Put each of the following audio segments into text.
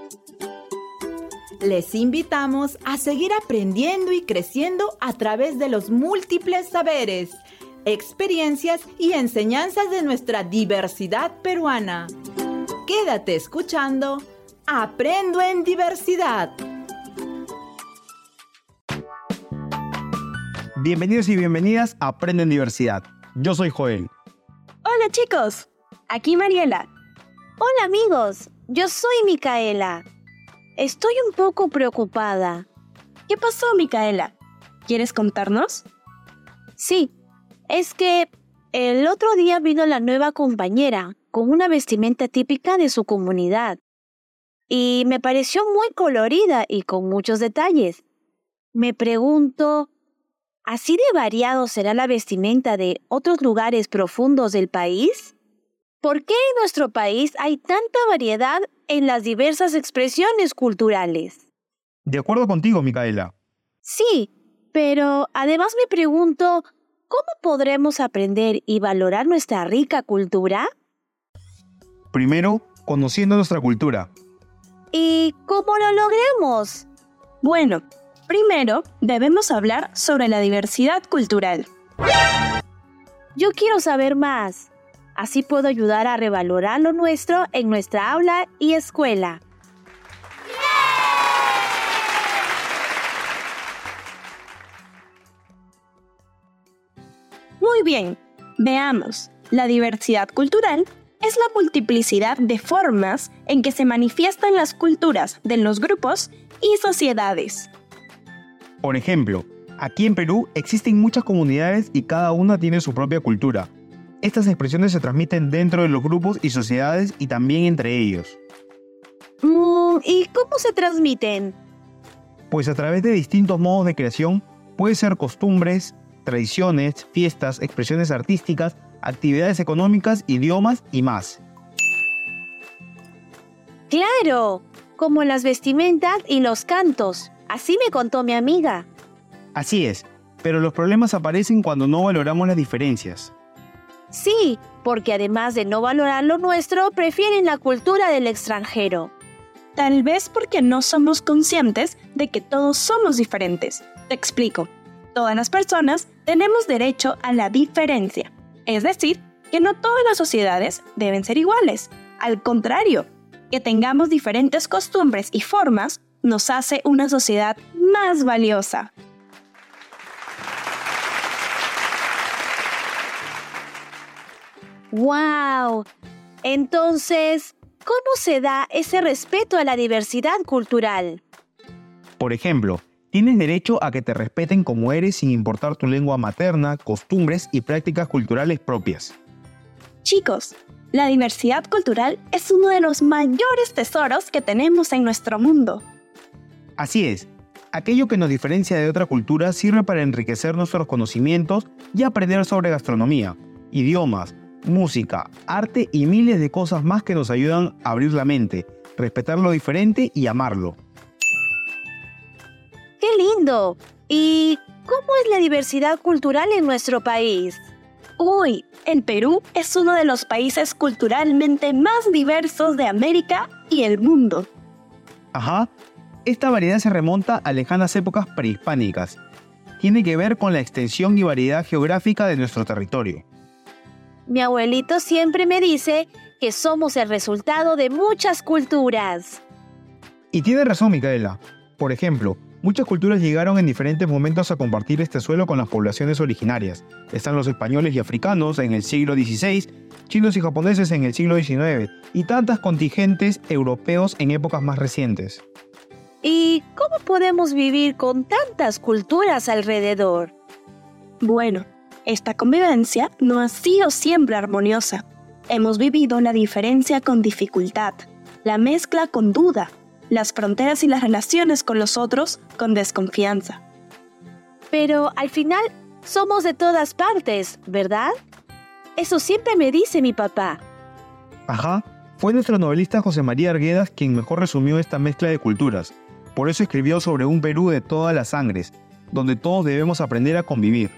Les invitamos a seguir aprendiendo y creciendo a través de los múltiples saberes, experiencias y enseñanzas de nuestra diversidad peruana. Quédate escuchando Aprendo en Diversidad. Bienvenidos y bienvenidas a Aprendo en Diversidad. Yo soy Joel. Hola chicos, aquí Mariela. Hola amigos, yo soy Micaela. Estoy un poco preocupada. ¿Qué pasó, Micaela? ¿Quieres contarnos? Sí, es que el otro día vino la nueva compañera con una vestimenta típica de su comunidad. Y me pareció muy colorida y con muchos detalles. Me pregunto, ¿así de variado será la vestimenta de otros lugares profundos del país? ¿Por qué en nuestro país hay tanta variedad en las diversas expresiones culturales? De acuerdo contigo, Micaela. Sí, pero además me pregunto, ¿cómo podremos aprender y valorar nuestra rica cultura? Primero, conociendo nuestra cultura. ¿Y cómo lo logremos? Bueno, primero debemos hablar sobre la diversidad cultural. Yo quiero saber más. Así puedo ayudar a revalorar lo nuestro en nuestra aula y escuela. Muy bien, veamos. La diversidad cultural es la multiplicidad de formas en que se manifiestan las culturas de los grupos y sociedades. Por ejemplo, aquí en Perú existen muchas comunidades y cada una tiene su propia cultura. Estas expresiones se transmiten dentro de los grupos y sociedades y también entre ellos. ¿Y cómo se transmiten? Pues a través de distintos modos de creación, puede ser costumbres, tradiciones, fiestas, expresiones artísticas, actividades económicas, idiomas y más. ¡Claro! Como las vestimentas y los cantos. Así me contó mi amiga. Así es, pero los problemas aparecen cuando no valoramos las diferencias. Sí, porque además de no valorar lo nuestro, prefieren la cultura del extranjero. Tal vez porque no somos conscientes de que todos somos diferentes. Te explico. Todas las personas tenemos derecho a la diferencia. Es decir, que no todas las sociedades deben ser iguales. Al contrario, que tengamos diferentes costumbres y formas nos hace una sociedad más valiosa. ¡Wow! Entonces, ¿cómo se da ese respeto a la diversidad cultural? Por ejemplo, tienes derecho a que te respeten como eres sin importar tu lengua materna, costumbres y prácticas culturales propias. Chicos, la diversidad cultural es uno de los mayores tesoros que tenemos en nuestro mundo. Así es, aquello que nos diferencia de otra cultura sirve para enriquecer nuestros conocimientos y aprender sobre gastronomía, idiomas, música, arte y miles de cosas más que nos ayudan a abrir la mente, respetar lo diferente y amarlo. ¡Qué lindo! ¿Y cómo es la diversidad cultural en nuestro país? Uy, el Perú es uno de los países culturalmente más diversos de América y el mundo. Ajá, esta variedad se remonta a lejanas épocas prehispánicas. Tiene que ver con la extensión y variedad geográfica de nuestro territorio. Mi abuelito siempre me dice que somos el resultado de muchas culturas. Y tiene razón, Micaela. Por ejemplo, muchas culturas llegaron en diferentes momentos a compartir este suelo con las poblaciones originarias. Están los españoles y africanos en el siglo XVI, chinos y japoneses en el siglo XIX, y tantas contingentes europeos en épocas más recientes. ¿Y cómo podemos vivir con tantas culturas alrededor? Bueno, esta convivencia no ha sido siempre armoniosa. Hemos vivido la diferencia con dificultad, la mezcla con duda, las fronteras y las relaciones con los otros con desconfianza. Pero al final somos de todas partes, ¿verdad? Eso siempre me dice mi papá. Ajá, fue nuestro novelista José María Arguedas quien mejor resumió esta mezcla de culturas. Por eso escribió sobre un Perú de todas las sangres, donde todos debemos aprender a convivir.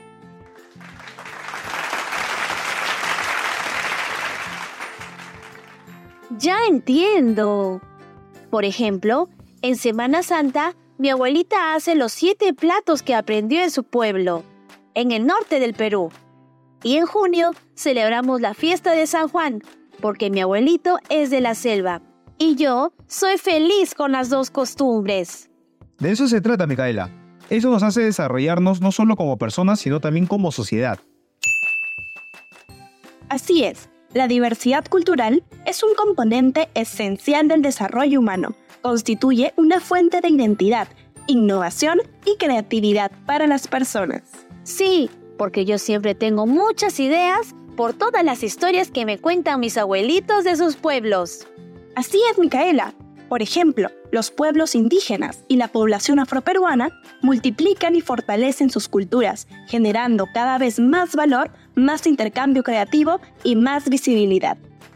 Ya entiendo. Por ejemplo, en Semana Santa, mi abuelita hace los 7 platos que aprendió en su pueblo, en el norte del Perú. Y en junio celebramos la fiesta de San Juan, porque mi abuelito es de la selva. Y yo soy feliz con las 2 costumbres. De eso se trata, Micaela. Eso nos hace desarrollarnos no solo como personas, sino también como sociedad. Así es, la diversidad cultural es un componente esencial del desarrollo humano. Constituye una fuente de identidad, innovación y creatividad para las personas. Sí, porque yo siempre tengo muchas ideas por todas las historias que me cuentan mis abuelitos de sus pueblos. Así es, Micaela. Por ejemplo, los pueblos indígenas y la población afroperuana multiplican y fortalecen sus culturas, generando cada vez más valor, más intercambio creativo y más visibilidad.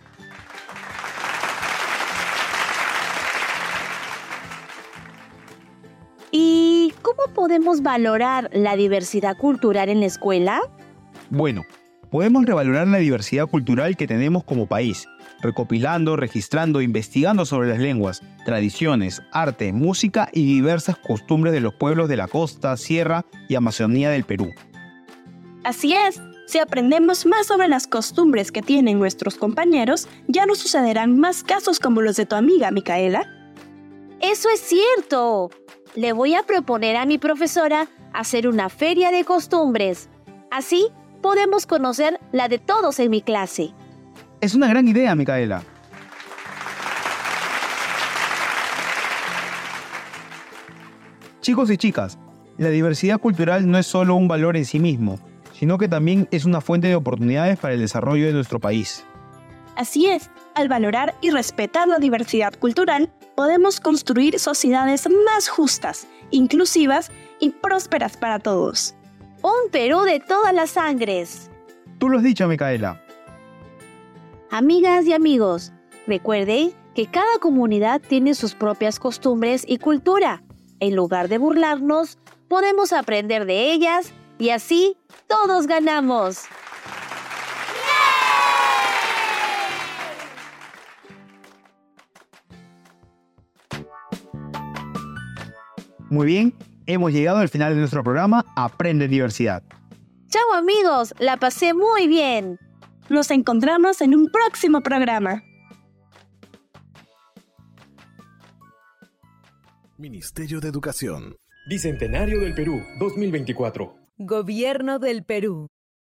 ¿Y cómo podemos valorar la diversidad cultural en la escuela? Bueno, podemos revalorar la diversidad cultural que tenemos como país, recopilando, registrando, investigando sobre las lenguas, tradiciones, arte, música y diversas costumbres de los pueblos de la costa, sierra y Amazonía del Perú. Así es, si aprendemos más sobre las costumbres que tienen nuestros compañeros, ya no sucederán más casos como los de tu amiga, Micaela. ¡Eso es cierto! Le voy a proponer a mi profesora hacer una feria de costumbres. Así podemos conocer la de todos en mi clase. Es una gran idea, Micaela. Chicos y chicas, la diversidad cultural no es solo un valor en sí mismo, sino que también es una fuente de oportunidades para el desarrollo de nuestro país. Así es, al valorar y respetar la diversidad cultural, podemos construir sociedades más justas, inclusivas y prósperas para todos. Un Perú de todas las sangres. Tú lo has dicho, Micaela. Amigas y amigos, recuerden que cada comunidad tiene sus propias costumbres y cultura. En lugar de burlarnos, podemos aprender de ellas y así todos ganamos. Muy bien, hemos llegado al final de nuestro programa Aprende Diversidad. Chao amigos, la pasé muy bien. Nos encontramos en un próximo programa. Ministerio de Educación. Bicentenario del Perú 2024. Gobierno del Perú.